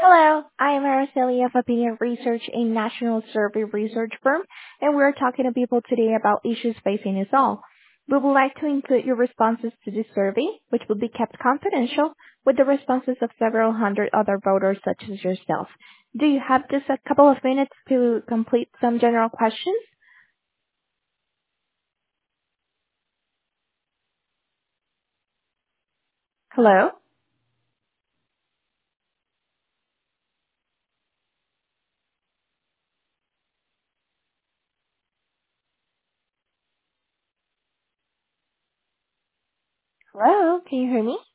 Hello, I am Araceli of Opinion Research, a national survey research firm, and we're talking to people today about issues facing us all. We would like to include your responses to this survey, which will be kept confidential, with the responses of several hundred other voters such as yourself. Do you have just a couple of minutes to complete some general questions? Hello? Hello, can you hear me?